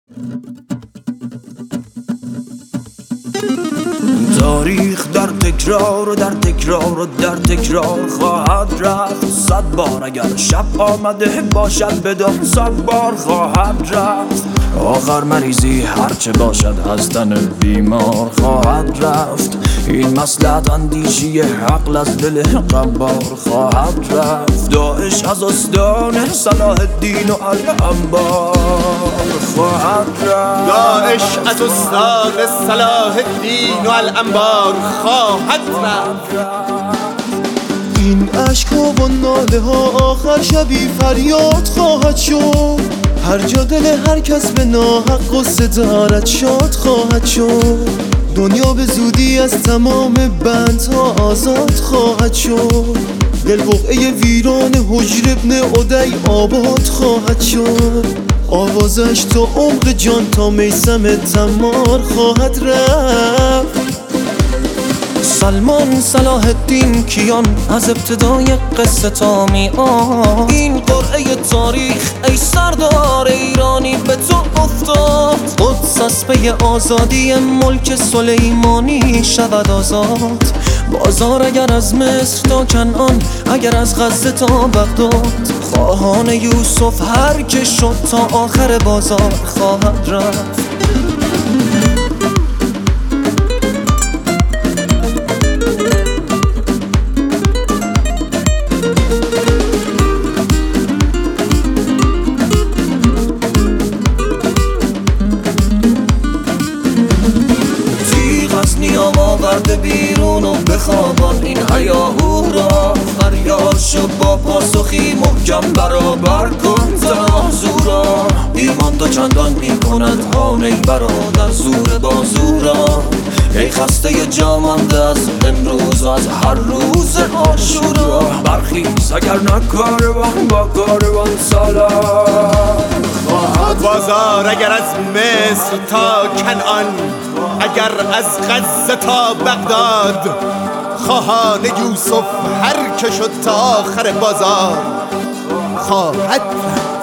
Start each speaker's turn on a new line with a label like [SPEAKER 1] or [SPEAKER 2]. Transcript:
[SPEAKER 1] تاریخ در تکرار و در تکرار و در تکرار خواهد رفت. 100 بار اگر شب آمده باشد بدان 100 بار خواهد رفت. آخر مریضی هرچه باشد از تن بیمار خواهد رفت. این مصلحت اندیشی عقل از دل قبار خواهد رفت. داعش از استان صلاح الدین و الانبار خواهد رفت.
[SPEAKER 2] داعش از استان صلاح الدین و الانبار خواهد رفت.
[SPEAKER 3] این عشق ها و ناله ها آخر شبی فریاد خواهد شد. هر جا دل هر کس به ناحق غصه دارد شاد خواهد شد. دنیا به زودی از تمام بندها آزاد خواهد شد. دل بقعه ویران حجر ابن عدی آباد خواهد شد. آوازش تا عمق جان تا میثم تمار خواهد رفت.
[SPEAKER 4] سلمان صلاح الدین کیان از ابتدای قصه تا میان. این قرعه تاریخ ای سردار ایرانی به تو افتاد. قدس از پی آزادی ملک سلیمانی شود آزاد. بازار اگر از مصر تا کنعان، اگر از غزه تا بغداد. خواهان یوسف هر که شد تا آخر بازار خواهد رفت. نیام آورده بیرون و بخوابان این هیاهو را. فریاد شو با پاسخی محکم برابر کن ترازو را. ایمان تا چندان می کند هان ای برادر زور بازو را. ای خسته جا مانده از امروز و از هر روز عاشورا. برخیز اگر نه کاروان با کاروان سالار خواهد.
[SPEAKER 2] بازار اگر از مصر تا کنعان، اگر از غزه تا بغداد. خواهان یوسف هر که شد تا آخر بازار خواهد.